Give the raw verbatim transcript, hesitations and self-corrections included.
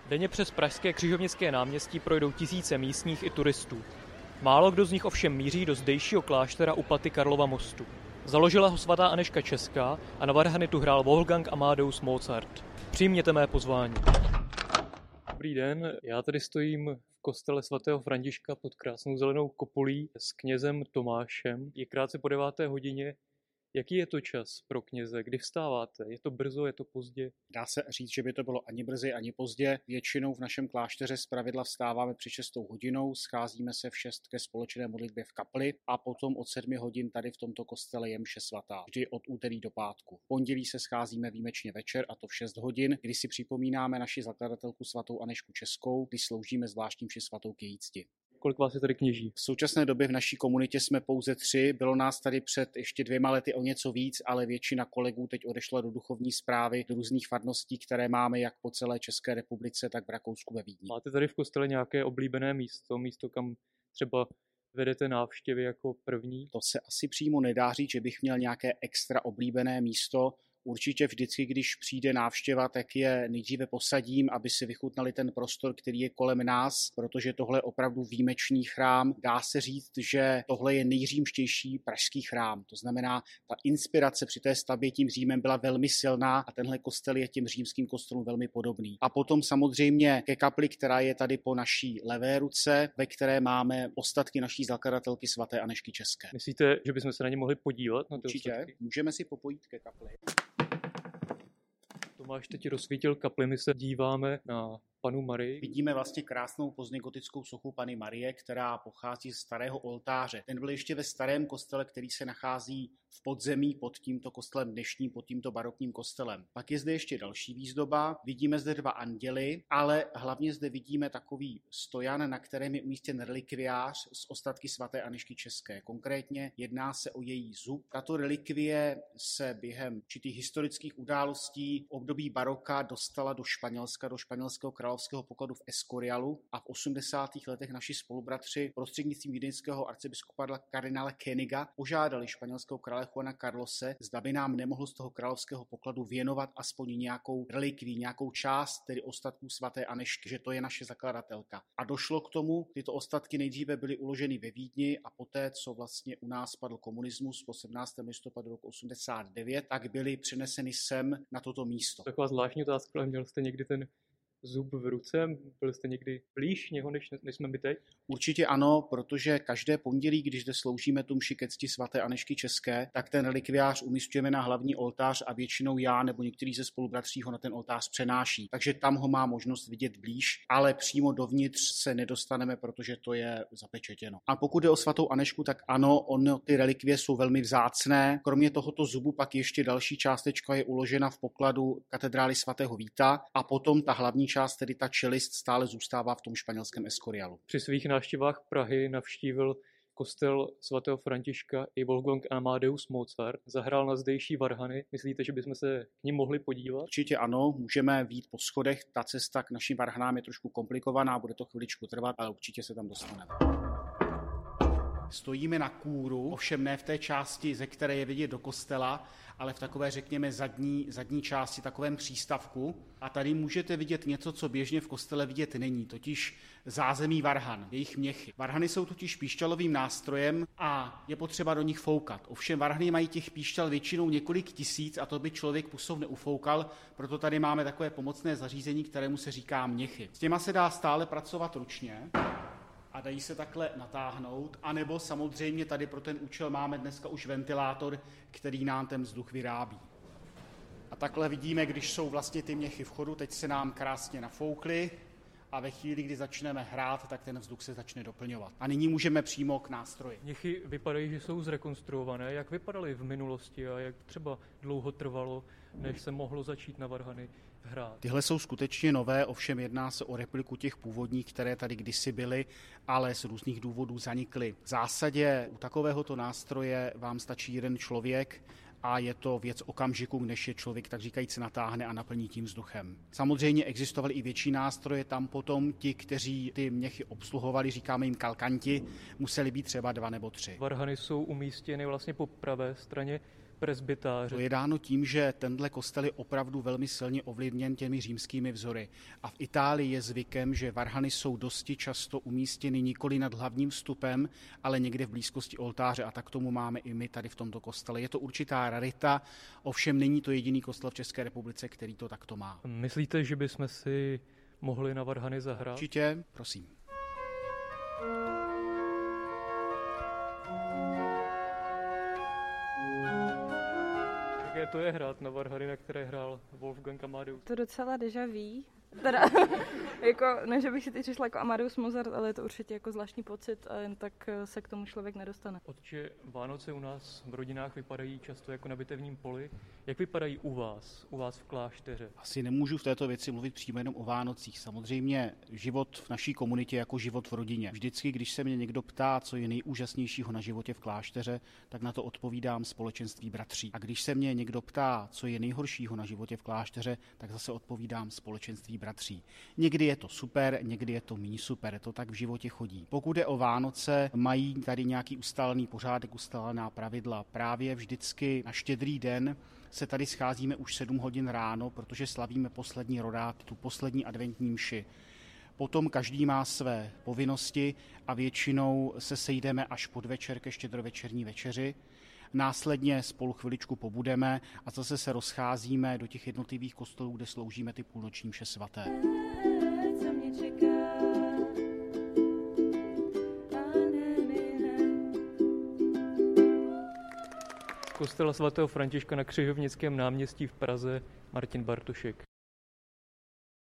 Denně přes pražské Křižovnické náměstí projdou tisíce místních i turistů. Málo kdo z nich ovšem míří do zdejšího kláštera u paty Karlova mostu. Založila ho svatá Anežka Česká a na varhany tu hrál Wolfgang Amadeus Mozart. Přijměte mé pozvání. Dobrý den, já tady stojím v kostele svatého Františka pod krásnou zelenou kopulí s knězem Tomášem. Je krátce po deváté hodině. Jaký je to čas pro kněze? Kdy vstáváte? Je to brzo, je to pozdě? Dá se říct, že by to bylo ani brzy, ani pozdě. Většinou v našem klášteře zpravidla vstáváme před šestou hodinou, scházíme se v šest ke společné modlitbě v kapli a potom od sedmi hodin tady v tomto kostele je mše svatá. Vždy od úterý do pátku. V pondělí se scházíme výjimečně večer, a to v šest hodin, kdy si připomínáme naši zakladatelku svatou Anežku Českou, kdy sloužíme zvláštní mši svatou k její cti. Kolik vás je tady kněží? V současné době v naší komunitě jsme pouze tři, bylo nás tady před ještě dvěma lety o něco víc, ale většina kolegů teď odešla do duchovní správy, do různých farností, které máme jak po celé České republice, tak v Rakousku ve Vídni. Máte tady v kostele nějaké oblíbené místo, místo kam třeba vedete návštěvy jako první? To se asi přímo nedá říct, že bych měl nějaké extra oblíbené místo. Určitě vždycky, když přijde návštěva, tak je nejdříve posadím, aby si vychutnali ten prostor, který je kolem nás, protože tohle je opravdu výjimečný chrám. Dá se říct, že tohle je nejřímštější pražský chrám. To znamená, ta inspirace při té stavbě tím Římem byla velmi silná a tenhle kostel je těm římským kostelům velmi podobný. A potom samozřejmě ke kapli, která je tady po naší levé ruce, ve které máme ostatky naší zakladatelky svaté Anežky České. Myslíte, že bychom se na ně mohli podívat? Na ty Určitě, ostatky? můžeme si popojít ke kapli. Tomáš teď rozsvítil kapli, my se díváme na Panu Marii. Vidíme vlastně krásnou pozdně gotickou sochu Panny Marie, která pochází z starého oltáře. Ten byl ještě ve starém kostele, který se nachází v podzemí pod tímto kostelem dnešním, pod tímto barokním kostelem. Pak je zde ještě další výzdoba, vidíme zde dva anděly, ale hlavně zde vidíme takový stojan, na kterém je umístěn relikviář z ostatky svaté Anežky České. Konkrétně jedná se o její zub. Tato relikvie se během určitých historických událostí v období baroka dostala do Španělska, do španělského královského pokladu v Escorialu a v osmdesátých letech naši spolubratři prostřednictvím vídeňského arcibiskupa kardinála Koeniga požádali španělského krále Juana Carlose, zda by nám nemohl z toho královského pokladu věnovat aspoň nějakou relikví, nějakou část, tedy ostatků svaté Anežky, že to je naše zakladatelka. A došlo k tomu, tyto ostatky nejdříve byly uloženy ve Vídni a poté, co vlastně u nás padl komunismus po sedmnáctého listopadu roku osmdesát devět, tak byly přeneseny sem na toto místo. Taková zvláštní otázka, ale měl jste někdy ten zub v ruce? Byl jste někdy blíž něho, než, než jsme my teď? Určitě ano, protože každé pondělí, když zde sloužíme tu mši ke cti svaté Anežky České, tak ten relikviář umísťujeme na hlavní oltář a většinou já nebo některý ze spolubratří ho na ten oltář přenáší. Takže tam ho má možnost vidět blíž, ale přímo dovnitř se nedostaneme, protože to je zapečetěno. A pokud jde o svatou Anežku, tak ano, ono, ty relikvie jsou velmi vzácné. Kromě tohoto zubu pak ještě další částečka je uložena v pokladu katedrály svatého Víta a potom ta hlavní část, tedy ta čelist, stále zůstává v tom španělském Escorialu. Při svých návštěvách Prahy navštívil kostel svatého Františka i Wolfgang Amadeus Mozart. Zahrál na zdejší varhany. Myslíte, že bychom se k nim mohli podívat? Určitě ano, můžeme vyjít po schodech. Ta cesta k našim varhanám je trošku komplikovaná, bude to chviličku trvat, ale určitě se tam dostaneme. Stojíme na kůru, ovšem ne v té části, ze které je vidět do kostela, ale v takové, řekněme, zadní, zadní části, takovém přístavku. A tady můžete vidět něco, co běžně v kostele vidět není, totiž zázemí varhan, jejich měchy. Varhany jsou totiž píšťalovým nástrojem a je potřeba do nich foukat. Ovšem varhany mají těch píšťal většinou několik tisíc a to by člověk pusou neufoukal, proto tady máme takové pomocné zařízení, kterému se říká měchy. S těma se dá stále pracovat ručně a dají se takhle natáhnout, anebo samozřejmě tady pro ten účel máme dneska už ventilátor, který nám ten vzduch vyrábí. A takhle vidíme, když jsou vlastně ty měchy v chodu, teď se nám krásně nafoukly a ve chvíli, kdy začneme hrát, tak ten vzduch se začne doplňovat. A nyní můžeme přímo k nástroji. Měchy vypadají, že jsou zrekonstruované. Jak vypadaly v minulosti a jak třeba dlouho trvalo, než se mohlo začít na varhany hrát? Tyhle jsou skutečně nové, ovšem jedná se o repliku těch původních, které tady kdysi byly, ale z různých důvodů zanikly. V zásadě u takovéhoto nástroje vám stačí jeden člověk a je to věc okamžiku, než je člověk tak říkajíc natáhne a naplní tím vzduchem. Samozřejmě existovaly i větší nástroje, tam potom ti, kteří ty měchy obsluhovali, říkáme jim kalkanti, museli být třeba dva nebo tři. Varhany jsou umístěny vlastně po pravé straně presbytáře? To je dáno tím, že tenhle kostel je opravdu velmi silně ovlivněn těmi římskými vzory. A v Itálii je zvykem, že varhany jsou dosti často umístěny nikoli nad hlavním vstupem, ale někde v blízkosti oltáře, a tak tomu máme i my tady v tomto kostele. Je to určitá rarita, ovšem není to jediný kostel v České republice, který to takto má. Myslíte, že bychom si mohli na varhany zahrát? Určitě, prosím. Jaké to je hrát na varhany, na které hrál Wolfgang Amadeus? To docela déjà vu. Teda, jako, ne, že bych si teď přišla jako Amadeus Mozart, ale je to určitě jako zvláštní pocit a jen tak se k tomu člověk nedostane. Otče, Vánoce u nás v rodinách vypadají často jako na bitevním poli. Jak vypadají u vás, u vás v klášteře? Asi nemůžu v této věci mluvit přímo jenom o Vánocích. Samozřejmě život v naší komunitě jako život v rodině. Vždycky, když se mě někdo ptá, co je nejúžasnějšího na životě v klášteře, tak na to odpovídám společenství bratří. A když se mě někdo ptá, co je nejhoršího na životě v klášteře, tak zase odpovídám společenství bratří. Někdy je to super, někdy je to méně super, to tak v životě chodí. Pokud je o Vánoce, mají tady nějaký ustálený pořádek, ustálená pravidla. Právě vždycky na Štědrý den se tady scházíme už sedm hodin ráno, protože slavíme poslední rodát, tu poslední adventní mši. Potom každý má své povinnosti a většinou se sejdeme až podvečer ke štědrovečerní večeři. Následně spolu chviličku pobudeme a zase se rozcházíme do těch jednotlivých kostelů, kde sloužíme ty půlnoční mše svaté. Z kostela svatého Františka na Křižovnickém náměstí v Praze Martin Bartošek.